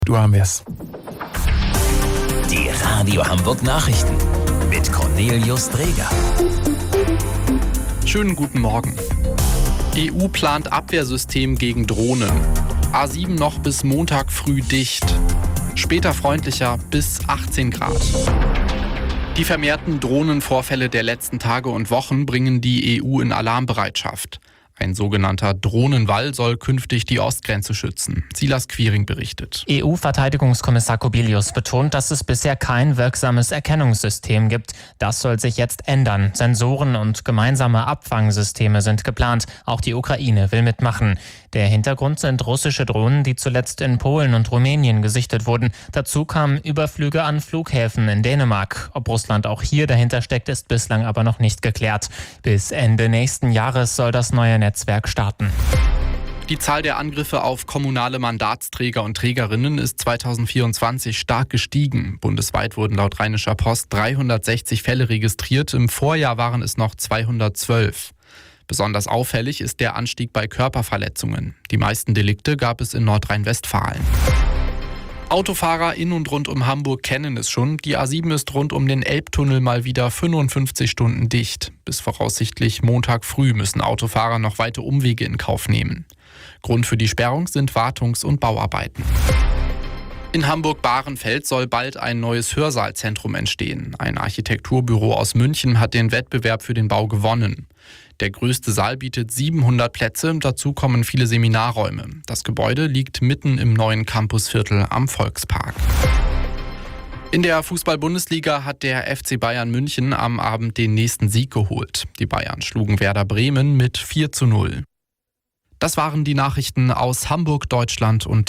Du haben es. Die Radio Hamburg Nachrichten mit Cornelius Dreger. Schönen guten Morgen. EU plant Abwehrsystem gegen Drohnen. A7 noch bis Montag früh dicht. Später freundlicher bis 18 Grad. Die vermehrten Drohnenvorfälle der letzten Tage und Wochen bringen die EU in Alarmbereitschaft. Ein sogenannter Drohnenwall soll künftig die Ostgrenze schützen. Silas Quiring berichtet. EU-Verteidigungskommissar Kubilius betont, dass es bisher kein wirksames Erkennungssystem gibt. Das soll sich jetzt ändern. Sensoren und gemeinsame Abfangsysteme sind geplant. Auch die Ukraine will mitmachen. Der Hintergrund sind russische Drohnen, die zuletzt in Polen und Rumänien gesichtet wurden. Dazu kamen Überflüge an Flughäfen in Dänemark. Ob Russland auch hier dahinter steckt, ist bislang aber noch nicht geklärt. Bis Ende nächsten Jahres soll das neue Netzwerk starten. Die Zahl der Angriffe auf kommunale Mandatsträger und Trägerinnen ist 2024 stark gestiegen. Bundesweit wurden laut Rheinischer Post 360 Fälle registriert. Im Vorjahr waren es noch 212. Besonders auffällig ist der Anstieg bei Körperverletzungen. Die meisten Delikte gab es in Nordrhein-Westfalen. Autofahrer in und rund um Hamburg kennen es schon. Die A7 ist rund um den Elbtunnel mal wieder 55 Stunden dicht. Bis voraussichtlich Montag früh müssen Autofahrer noch weite Umwege in Kauf nehmen. Grund für die Sperrung sind Wartungs- und Bauarbeiten. In Hamburg-Bahrenfeld soll bald ein neues Hörsaalzentrum entstehen. Ein Architekturbüro aus München hat den Wettbewerb für den Bau gewonnen. Der größte Saal bietet 700 Plätze, dazu kommen viele Seminarräume. Das Gebäude liegt mitten im neuen Campusviertel am Volkspark. In der Fußball-Bundesliga hat der FC Bayern München am Abend den nächsten Sieg geholt. Die Bayern schlugen Werder Bremen mit 4:0. Das waren die Nachrichten aus Hamburg, Deutschland und